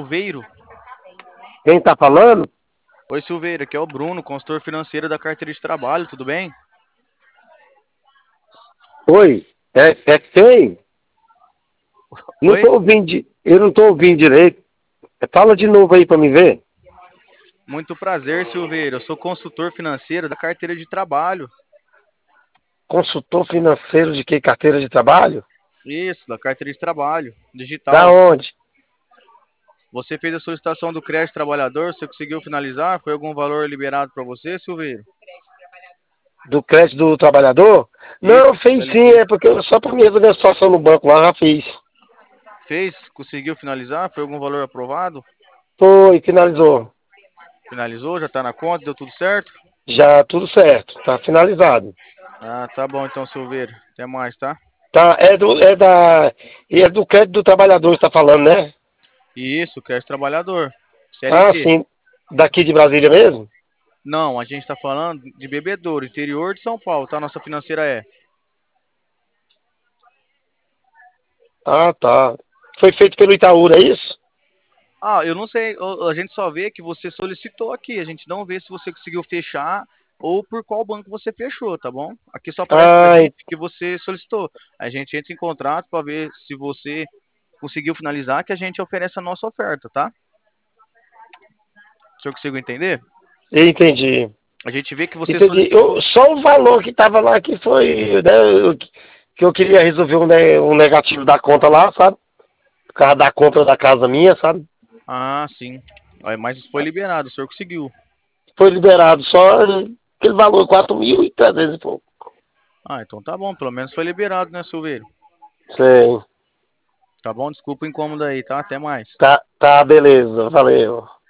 Silveiro? Quem tá falando? Oi, Silveiro, aqui é o Bruno, consultor financeiro da carteira de trabalho, tudo bem? Oi, é quem? Não Oi? tô ouvindo, eu não tô ouvindo direito. Fala de novo aí pra me ver. Muito prazer, Silveiro. Eu sou consultor financeiro da carteira de trabalho. Consultor financeiro de que? Carteira de trabalho? Isso, da carteira de trabalho, Da digital. onde? Você fez a solicitação do crédito trabalhador, você conseguiu finalizar? Foi algum valor liberado para você, Silveiro? Do crédito do trabalhador? Isso, Não, fez sim, CLT. é porque só pra mim resolver a situação no banco lá, já fiz. Fez? Conseguiu finalizar? Foi algum valor aprovado? Foi, finalizou. Finalizou? Já está na conta? Deu tudo certo? Já tudo certo, tá finalizado. Ah, tá bom então, Silveiro. Até mais, tá? Tá, é do crédito do trabalhador que tá falando, né? Isso, crédito trabalhador. Ah, CLT. sim, daqui de Brasília mesmo? Não, a gente está falando de Bebedouro, interior de São Paulo, tá? Nossa financeira é. Ah, tá. Foi feito pelo Itaú, é isso? Ah, eu não sei, a gente só vê que você solicitou aqui, a gente não vê se você conseguiu fechar ou por qual banco você fechou, tá bom? Aqui só aparece pra Ah, gente que você solicitou. A gente entra em contrato para ver se você conseguiu finalizar, que a gente oferece a nossa oferta, tá? O senhor conseguiu entender? entendi. A gente vê que você Entendi. solicitou. Só o valor que estava lá que foi, né, que eu queria resolver um negativo da conta lá, sabe? Por causa da compra da casa minha, sabe? Ah, sim. Aí, mas foi liberado, o senhor conseguiu. Foi liberado só aquele valor, 4.300 e pouco. Ah, então tá bom, pelo menos foi liberado, né, Silveiro? Sei. Tá bom? Desculpa o incômodo aí, tá? Até mais. Tá, beleza, valeu.